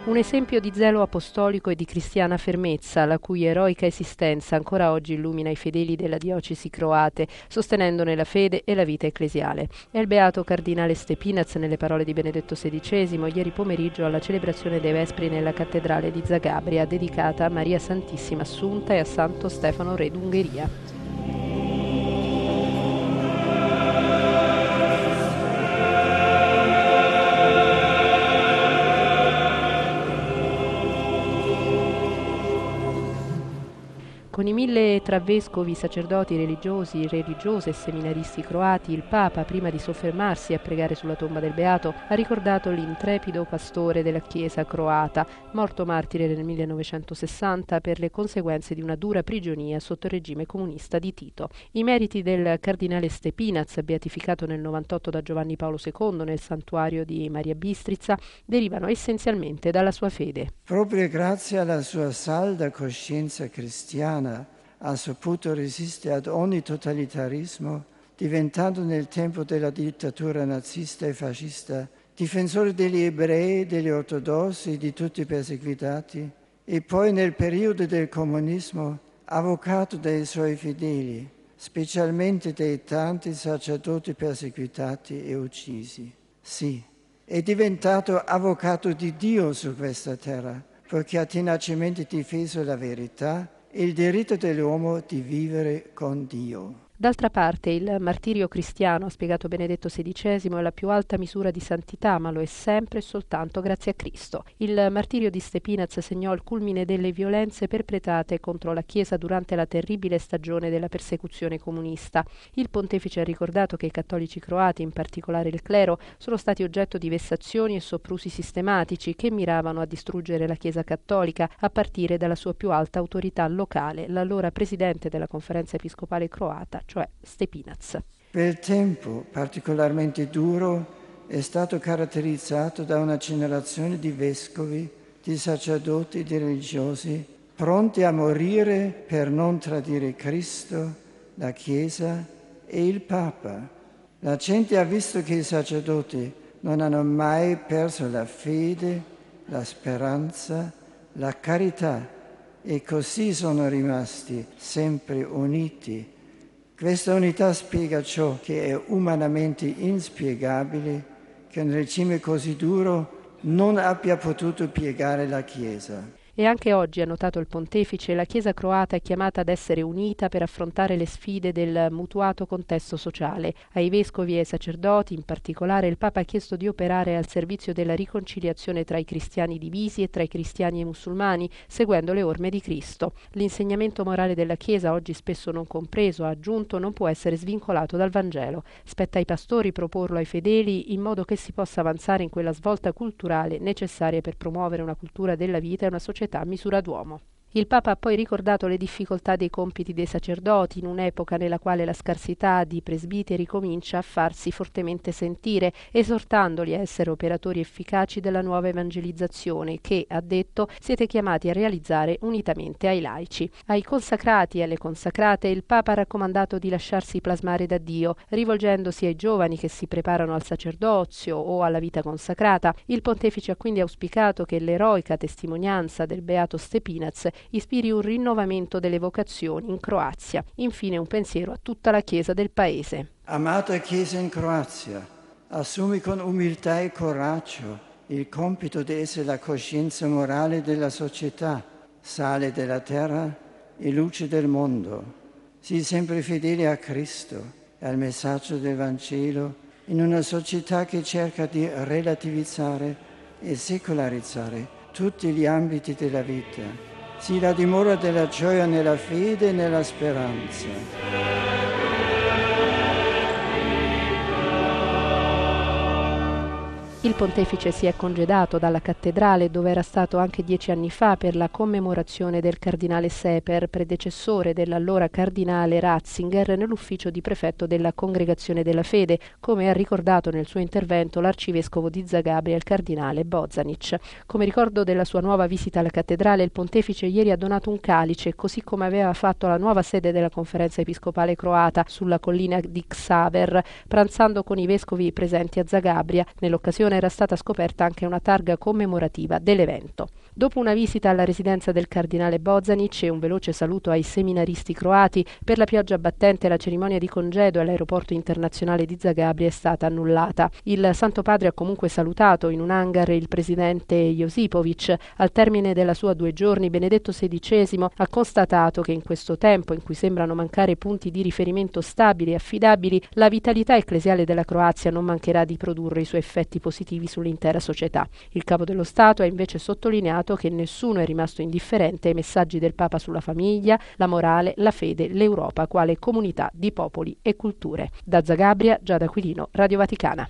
Un esempio di zelo apostolico e di cristiana fermezza, la cui eroica esistenza ancora oggi illumina i fedeli della diocesi croate, sostenendone la fede e la vita ecclesiale. È il beato cardinale Stepinac, nelle parole di Benedetto XVI, ieri pomeriggio alla celebrazione dei Vespri nella cattedrale di Zagabria, dedicata a Maria Santissima Assunta e a Santo Stefano Re d'Ungheria. Con i 1000 tra vescovi, sacerdoti, religiosi, religiose e seminaristi croati, il Papa, prima di soffermarsi a pregare sulla tomba del Beato, ha ricordato l'intrepido pastore della Chiesa croata, morto martire nel 1960 per le conseguenze di una dura prigionia sotto il regime comunista di Tito. I meriti del cardinale Stepinac, beatificato nel 98 da Giovanni Paolo II nel santuario di Maria Bistrica, derivano essenzialmente dalla sua fede. Proprio grazie alla sua salda coscienza cristiana ha saputo resistere ad ogni totalitarismo, diventando nel tempo della dittatura nazista e fascista difensore degli ebrei, degli ortodossi, di tutti i perseguitati, e poi nel periodo del comunismo avvocato dei suoi fedeli, specialmente dei tanti sacerdoti perseguitati e uccisi. Sì, è diventato avvocato di Dio su questa terra, perché ha tenacemente difeso la verità e il diritto dell'uomo di vivere con Dio. D'altra parte, il martirio cristiano, ha spiegato Benedetto XVI, è la più alta misura di santità, ma lo è sempre e soltanto grazie a Cristo. Il martirio di Stepinac segnò il culmine delle violenze perpetrate contro la Chiesa durante la terribile stagione della persecuzione comunista. Il pontefice ha ricordato che i cattolici croati, in particolare il clero, sono stati oggetto di vessazioni e soprusi sistematici che miravano a distruggere la Chiesa cattolica, a partire dalla sua più alta autorità locale, l'allora presidente della Conferenza Episcopale Croata, cioè Stepinac. Quel tempo particolarmente duro è stato caratterizzato da una generazione di vescovi, di sacerdoti e di religiosi pronti a morire per non tradire Cristo, la Chiesa e il Papa. La gente ha visto che i sacerdoti non hanno mai perso la fede, la speranza, la carità e così sono rimasti sempre uniti. Questa unità spiega ciò che è umanamente inspiegabile, che un regime così duro non abbia potuto piegare la Chiesa. E anche oggi, ha notato il pontefice, la Chiesa croata è chiamata ad essere unita per affrontare le sfide del mutuato contesto sociale. Ai vescovi e ai sacerdoti, in particolare, il Papa ha chiesto di operare al servizio della riconciliazione tra i cristiani divisi e tra i cristiani e i musulmani, seguendo le orme di Cristo. L'insegnamento morale della Chiesa, oggi spesso non compreso, ha aggiunto, non può essere svincolato dal Vangelo. Spetta ai pastori proporlo ai fedeli in modo che si possa avanzare in quella svolta culturale necessaria per promuovere una cultura della vita e una società a misura d'uomo. Il Papa ha poi ricordato le difficoltà dei compiti dei sacerdoti in un'epoca nella quale la scarsità di presbiteri comincia a farsi fortemente sentire, esortandoli a essere operatori efficaci della nuova evangelizzazione che, ha detto, siete chiamati a realizzare unitamente ai laici. Ai consacrati e alle consacrate il Papa ha raccomandato di lasciarsi plasmare da Dio, rivolgendosi ai giovani che si preparano al sacerdozio o alla vita consacrata. Il pontefice ha quindi auspicato che l'eroica testimonianza del beato Stepinac ispiri un rinnovamento delle vocazioni in Croazia. Infine un pensiero a tutta la Chiesa del Paese. Amata Chiesa in Croazia, assumi con umiltà e coraggio il compito di essere la coscienza morale della società, sale della terra e luce del mondo. Sii sempre fedele a Cristo e al messaggio del Vangelo in una società che cerca di relativizzare e secolarizzare tutti gli ambiti della vita. Sii la dimora della gioia nella fede e nella speranza. Il pontefice si è congedato dalla cattedrale, dove era stato anche 10 anni fa per la commemorazione del cardinale Seper, predecessore dell'allora cardinale Ratzinger, nell'ufficio di prefetto della Congregazione della Fede, come ha ricordato nel suo intervento l'arcivescovo di Zagabria, il cardinale Bozanic. Come ricordo della sua nuova visita alla cattedrale, il pontefice ieri ha donato un calice, così come aveva fatto alla nuova sede della Conferenza Episcopale Croata sulla collina di Ksaver, pranzando con i vescovi presenti a Zagabria. Nell'occasione Lisbona era stata scoperta anche una targa commemorativa dell'evento. Dopo una visita alla residenza del cardinale Bozanic e un veloce saluto ai seminaristi croati, per la pioggia battente la cerimonia di congedo all'aeroporto internazionale di Zagabria è stata annullata. Il Santo Padre ha comunque salutato in un hangar il presidente Josipovic. Al termine della sua 2 giorni, Benedetto XVI ha constatato che in questo tempo in cui sembrano mancare punti di riferimento stabili e affidabili, la vitalità ecclesiale della Croazia non mancherà di produrre i suoi effetti positivi sull'intera società. Il Capo dello Stato ha invece sottolineato che nessuno è rimasto indifferente ai messaggi del Papa sulla famiglia, la morale, la fede, l'Europa quale comunità di popoli e culture. Da Zagabria, Giada Aquilino, Radio Vaticana.